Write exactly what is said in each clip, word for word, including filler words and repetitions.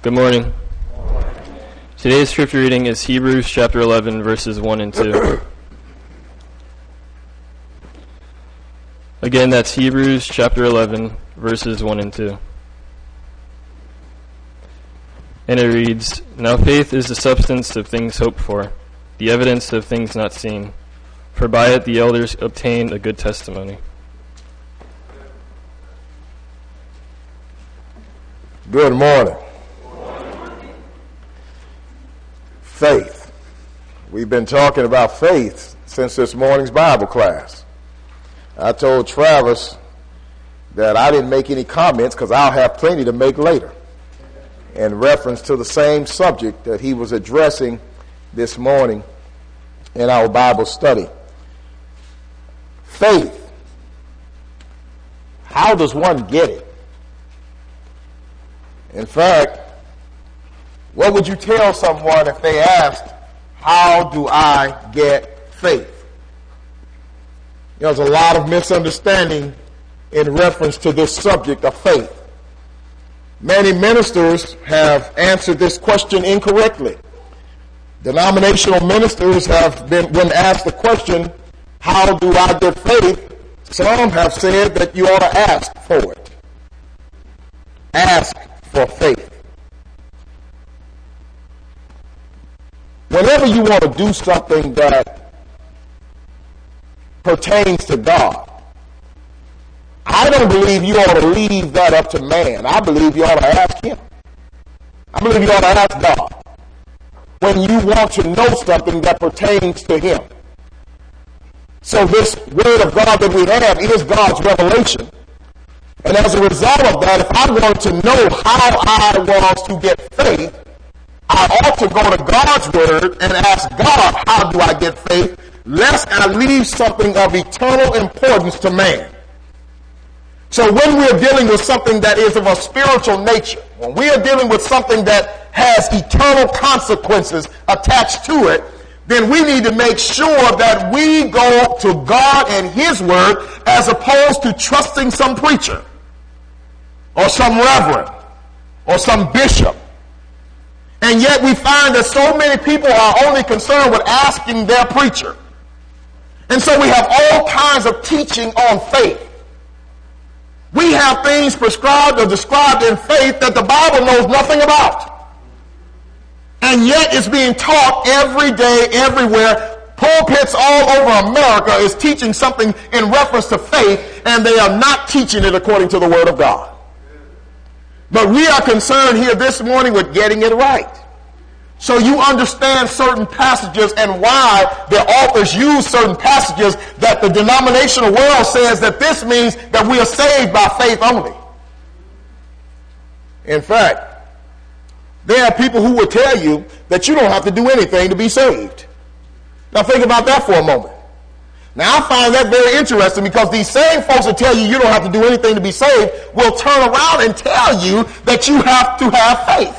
Good morning. Today's scripture reading is Hebrews chapter eleven, verses one and two. Again, that's Hebrews chapter eleven, verses one and two. And it reads, "Now faith is the substance of things hoped for, the evidence of things not seen. For by it the elders obtained a good testimony." Good morning. Faith. We've been talking about faith since this morning's Bible class. I told Travis that I didn't make any comments because I'll have plenty to make later in reference to the same subject that he was addressing this morning in our Bible study. Faith. How does one get it? In fact, what would you tell someone if they asked, how do I get faith? There's a lot of misunderstanding in reference to this subject of faith. Many ministers have answered this question incorrectly. Denominational ministers have been, when asked the question, how do I get faith? Some have said that you ought to ask for it. Ask for faith. Whenever you want to do something that pertains to God, I don't believe you ought to leave that up to man. I believe you ought to ask him. I believe you ought to ask God when you want to know something that pertains to him. So this word of God that we have is God's revelation. And as a result of that, if I want to know how I want to get faith, I ought to go to God's word and ask God, how do I get faith, lest I leave something of eternal importance to man. So when we're dealing with something that is of a spiritual nature, when we are dealing with something that has eternal consequences attached to it, then we need to make sure that we go to God and his word as opposed to trusting some preacher or some reverend or some bishop. And yet we find that so many people are only concerned with asking their preacher. And so we have all kinds of teaching on faith. We have things prescribed or described in faith that the Bible knows nothing about. And yet it's being taught every day, everywhere. Pulpits all over America is teaching something in reference to faith, and they are not teaching it according to the Word of God. But we are concerned here this morning with getting it right. So you understand certain passages and why the authors use certain passages that the denominational world says that this means that we are saved by faith only. In fact, there are people who will tell you that you don't have to do anything to be saved. Now think about that for a moment. Now I find that very interesting because these same folks that tell you you don't have to do anything to be saved will turn around and tell you that you have to have faith.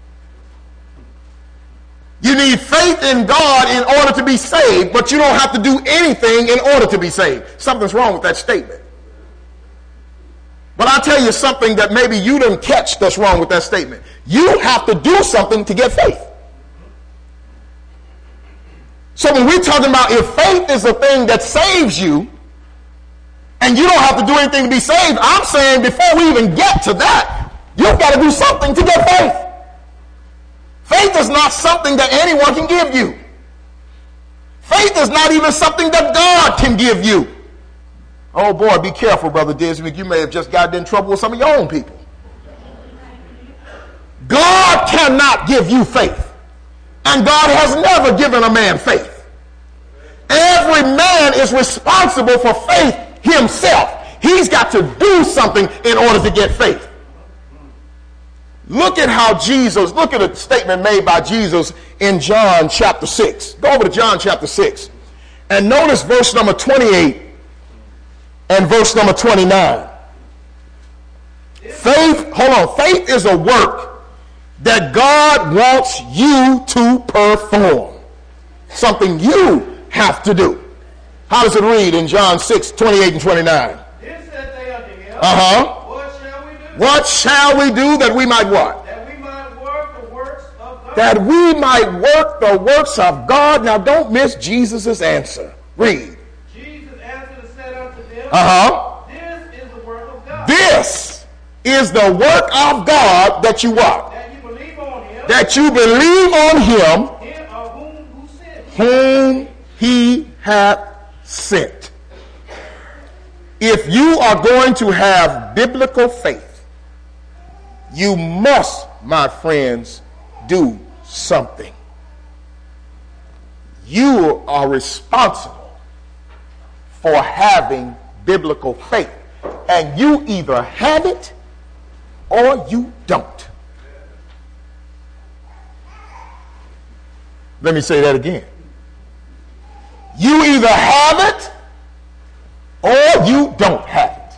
You need faith in God in order to be saved, but you don't have to do anything in order to be saved. Something's wrong with that statement. But I'll tell you something that maybe you didn't catch that's wrong with that statement. You have to do something to get faith. So when we're talking about if faith is the thing that saves you, and you don't have to do anything to be saved, I'm saying before we even get to that, you've got to do something to get faith. Faith is not something that anyone can give you. Faith is not even something that God can give you. Oh boy, be careful, Brother Disney. You may have just gotten in trouble with some of your own people. God cannot give you faith. And God has never given a man faith. Every man is responsible for faith himself. He's got to do something in order to get faith. Look at how Jesus, look at a statement made by Jesus in John chapter six. Go over to John chapter six. And notice verse number twenty-eight and verse number twenty-nine. Faith, hold on, faith is a work that God wants you to perform. Something you have to do. How does it read in John six, twenty-eight and twenty-nine? Then said they unto him, Uh-huh. What shall we do? What shall we do that we might what? That we might work that we might work the works of God. Now don't miss Jesus' answer. Read. Jesus answered and said unto them, Uh-huh. This is the work of God. This is the work of God that you what? That you believe on him. That you believe on him. Him of whom who sent him. Whom he hath sent. If you are going to have biblical faith, you must, my friends, do something. You are responsible for having biblical faith. And you either have it or you don't. Let me say that again. You either have it or you don't have it.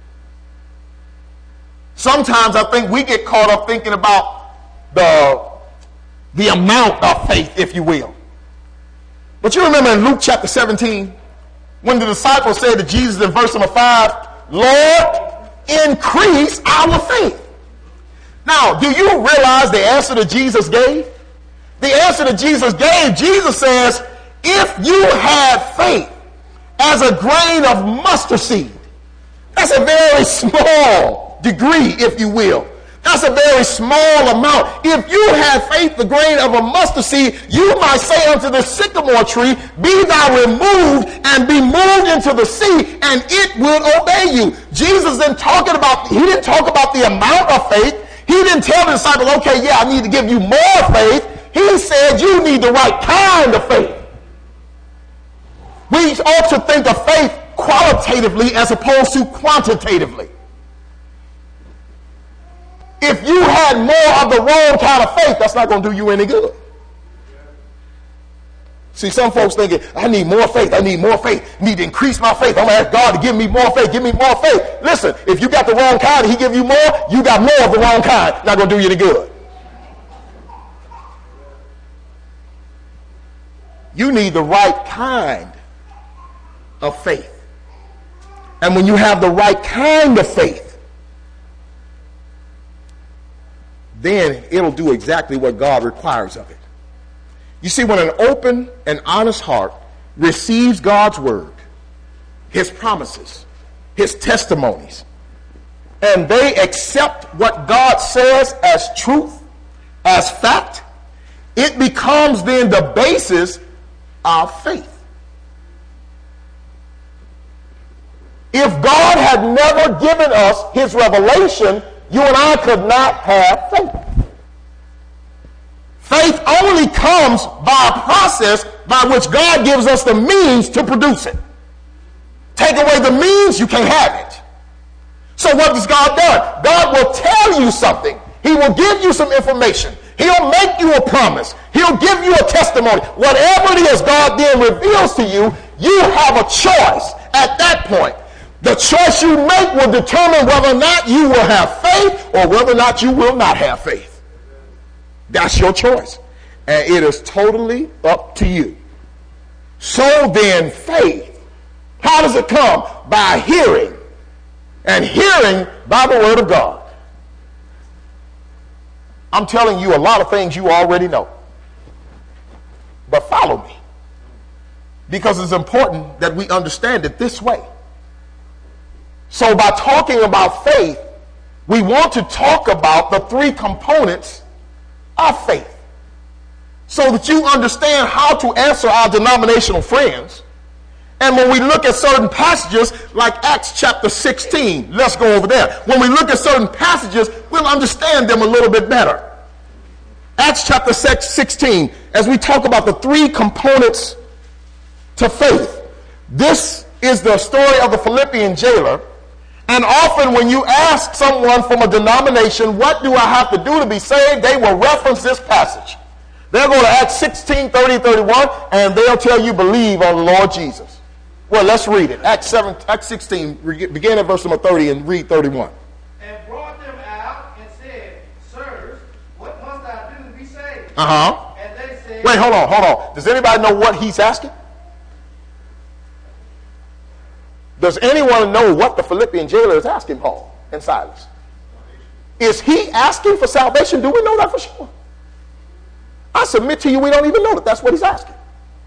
Sometimes I think we get caught up thinking about the, the amount of faith, if you will. But you remember in Luke chapter seventeen, when the disciples said to Jesus in verse number five, Lord, increase our faith. Now, do you realize the answer that Jesus gave? The answer that Jesus gave, Jesus says, if you have faith as a grain of mustard seed, that's a very small degree, if you will. That's a very small amount. If you have faith, the grain of a mustard seed, you might say unto the sycamore tree, be thou removed and be moved into the sea, and it will obey you. Jesus didn't talking about, he didn't talk about the amount of faith. He didn't tell the disciples, okay, yeah, I need to give you more faith. He said you need the right kind of faith. We ought to think of faith qualitatively as opposed to quantitatively. If you had more of the wrong kind of faith, that's not going to do you any good. See, some folks thinking, I need more faith. I need more faith. I need to increase my faith. I'm going to ask God to give me more faith. Give me more faith. Listen, if you got the wrong kind and he give you more, you got more of the wrong kind. Not going to do you any good. You need the right kind of faith. And when you have the right kind of faith, then it'll do exactly what God requires of it. You see, when an open and honest heart receives God's word, his promises, his testimonies, and they accept what God says as truth, as fact, it becomes then the basis of faith. If God had never given us his revelation, you and I could not have faith. Faith only comes by a process by which God gives us the means to produce it. Take away the means, you can't have it. So what has God done? God will tell you something. He will give you some information. He'll make you a promise. He'll give you a testimony. Whatever it is God then reveals to you, you have a choice at that point. The choice you make will determine whether or not you will have faith or whether or not you will not have faith. That's your choice. And it is totally up to you. So then, faith, how does it come? By hearing. And hearing by the word of God. I'm telling you a lot of things you already know. But follow me. Because it's important that we understand it this way. So by talking about faith, we want to talk about the three components of faith. So that you understand how to answer our denominational friends. And when we look at certain passages like Acts chapter sixteen, let's go over there. When we look at certain passages, we'll understand them a little bit better. Acts chapter sixteen, as we talk about the three components to faith. This is the story of the Philippian jailer. And often when you ask someone from a denomination, what do I have to do to be saved? They will reference this passage. They'll go to Acts sixteen, thirty, thirty-one, and they'll tell you, believe on the Lord Jesus. Well, let's read it. Acts, seven, Acts sixteen, begin at verse number thirty and read thirty-one. And brought them out and said, Sirs, what must I do to be saved? Uh-huh. And they said, Wait, hold on, hold on. Does anybody know what he's asking? Does anyone know what the Philippian jailer is asking Paul and Silas? Is he asking for salvation? Do we know that for sure? I submit to you, we don't even know that that's what he's asking.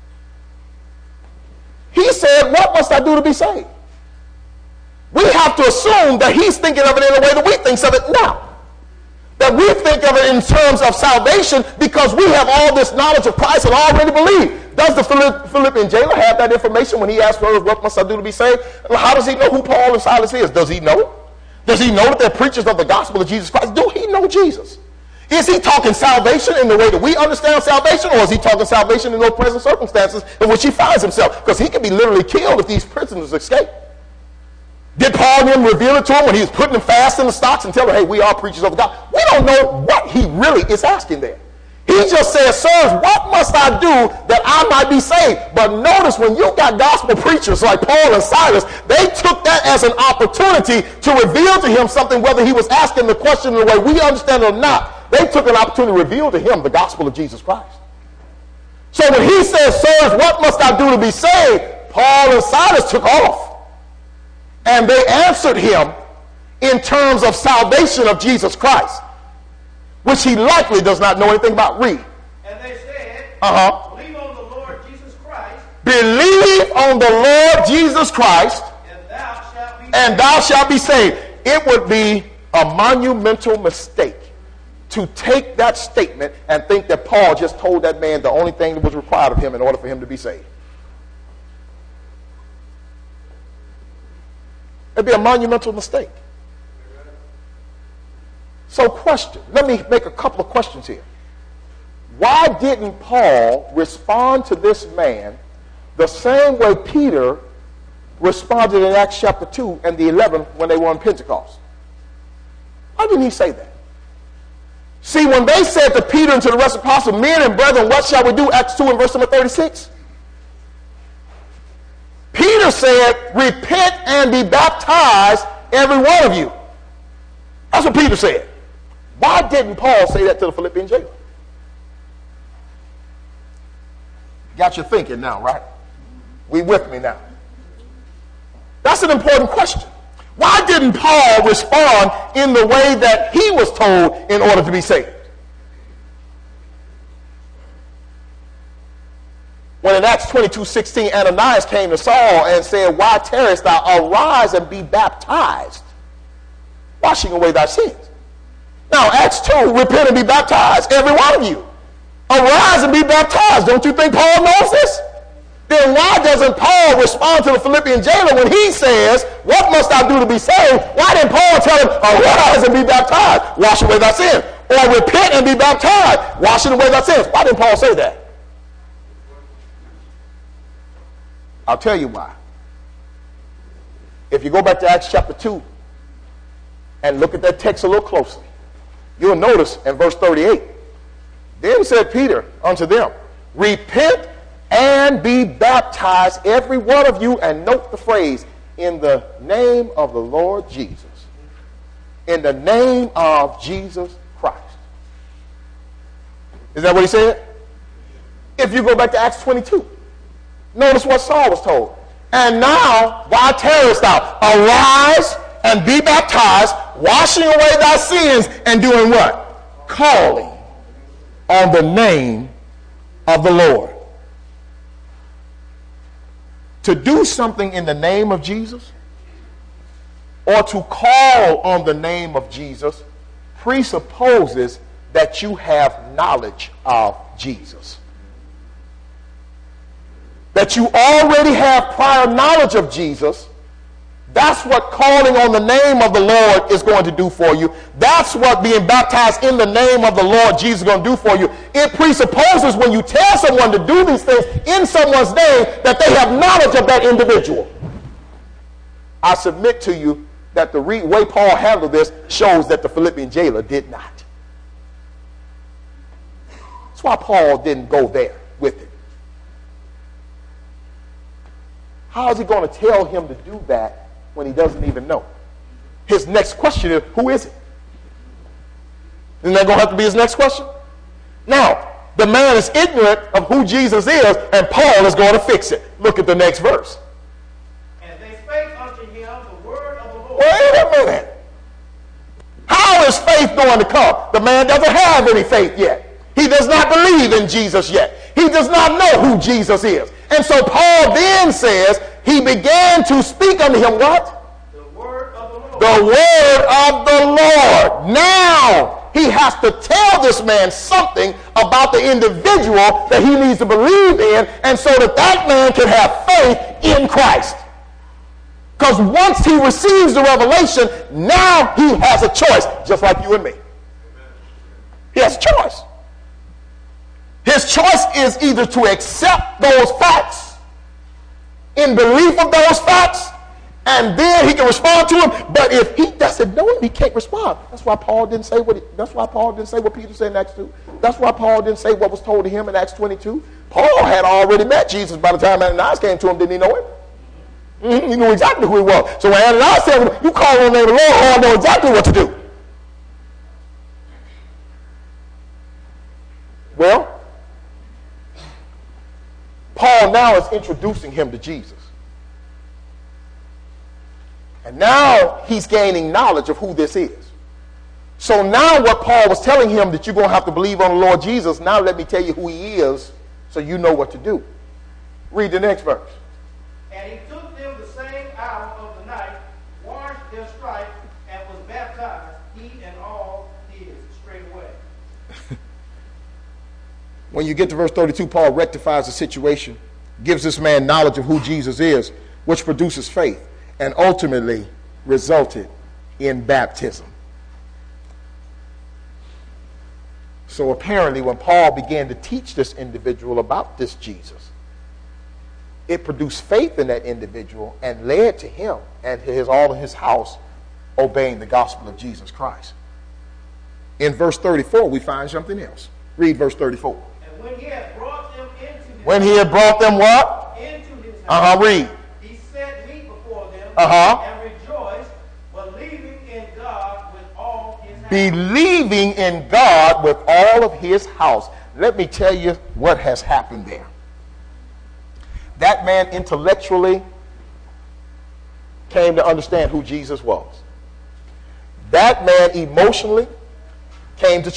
He said, what must I do to be saved? We have to assume that he's thinking of it in a way that we think of it now. That we think of it in terms of salvation because we have all this knowledge of Christ and already believe. Does the Philippian jailer have that information when he asked for what must I do to be saved? How does he know who Paul and Silas is? Does he know? Does he know that they're preachers of the gospel of Jesus Christ? Do he know Jesus? Is he talking salvation in the way that we understand salvation, or is he talking salvation in those present circumstances in which he finds himself? Because he can be literally killed if these prisoners escape. Did Paul and them reveal it to him when he was putting them fast in the stocks and telling them, hey, we are preachers of the gospel? We don't know what he really is asking there. He just says, sirs, what must I do that I might be saved? But notice when you got gospel preachers like Paul and Silas, they took that as an opportunity to reveal to him something, whether he was asking the question in the way we understand it or not. They took an opportunity to reveal to him the gospel of Jesus Christ. So when he says, sirs, what must I do to be saved? Paul and Silas took off. And they answered him in terms of salvation of Jesus Christ, which he likely does not know anything about. Read. And they said, uh-huh. believe on the Lord Jesus Christ. Believe on the Lord Jesus Christ, and thou shalt be and saved. thou shalt be saved. It would be a monumental mistake to take that statement and think that Paul just told that man the only thing that was required of him in order for him to be saved. It'd be a monumental mistake. So question, let me make a couple of questions here. Why didn't Paul respond to this man the same way Peter responded in Acts chapter two and the eleventh when they were on Pentecost? Why didn't he say that? See, when they said to Peter and to the rest of the apostles, men and brethren, what shall we do? Acts two and verse number thirty-six. Peter said, repent and be baptized, every one of you. That's what Peter said. Why didn't Paul say that to the Philippian jailer? Got you thinking now, right? We with me now. That's an important question. Why didn't Paul respond in the way that he was told in order to be saved? When in Acts twenty-two sixteen, Ananias came to Saul and said, why tarriest thou? Arise and be baptized, washing away thy sins. Now, Acts two, repent and be baptized, every one of you. Arise and be baptized. Don't you think Paul knows this? Then why doesn't Paul respond to the Philippian jailer when he says, what must I do to be saved? Why didn't Paul tell him, arise and be baptized, wash away thy sins? Or repent and be baptized, washing away thy sins? Why didn't Paul say that? I'll tell you why. If you go back to Acts chapter two and look at that text a little closely, you'll notice in verse thirty-eight, then said Peter unto them, repent and be baptized, every one of you, and note the phrase, in the name of the Lord Jesus. In the name of Jesus Christ. Is that what he said? If you go back to Acts twenty-two, notice what Saul was told. And now, why tarriest thou? Arise and be baptized, washing away thy sins, and doing what? Calling on the name of the Lord. To do something in the name of Jesus, or to call on the name of Jesus, presupposes that you have knowledge of Jesus. That you already have prior knowledge of Jesus. That's what calling on the name of the Lord is going to do for you. That's what being baptized in the name of the Lord Jesus is going to do for you. It presupposes when you tell someone to do these things in someone's name that they have knowledge of that individual. I submit to you that the re- way Paul handled this shows that the Philippian jailer did not. That's why Paul didn't go there with it. How is he going to tell him to do that when he doesn't even know? His next question is, who is it? Isn't that going to have to be his next question? Now, the man is ignorant of who Jesus is, and Paul is going to fix it. Look at the next verse. And they spake unto him the word of the Lord. Wait a minute. How is faith going to come? The man doesn't have any faith yet. He does not believe in Jesus yet. He does not know who Jesus is. And so Paul then says, he began to speak unto him what? The word of the Lord. The word of the Lord. Now he has to tell this man something about the individual that he needs to believe in, and so that that man can have faith in Christ. Because once he receives the revelation, now he has a choice, just like you and me. He has a choice. His choice is either to accept those facts in belief of those facts, and then he can respond to them. But if he doesn't know him, he can't respond. That's why Paul didn't say what. He, that's why Paul didn't say what Peter said in Acts two. That's why Paul didn't say what was told to him in Acts twenty-two. Paul had already met Jesus by the time Ananias came to him. Didn't he know him? Mm-hmm. He knew exactly who he was. So when Ananias said, "You call on the name of the Lord," I know exactly what to do. Well, Paul now is introducing him to Jesus. And now he's gaining knowledge of who this is. So now what Paul was telling him, that you're going to have to believe on the Lord Jesus, now let me tell you who he is so you know what to do. Read the next verse. And he took them the same hour of the night, washed their stripes, and was baptized, he and all his, straightway. When you get to verse thirty-two, Paul rectifies the situation, gives this man knowledge of who Jesus is, which produces faith, and ultimately resulted in baptism. So apparently when Paul began to teach this individual about this Jesus, it produced faith in that individual and led to him and to his, all of his house obeying the gospel of Jesus Christ. In verse thirty-four, we find something else. Read verse thirty-four. And when he had brought them into his When he had brought them what? into his house, Uh-huh, read. he set meat before them, Uh-huh. and rejoiced, believing in God with all his house. Believing in God with all of his house. Let me tell you what has happened there. That man intellectually came to understand who Jesus was. That man emotionally came to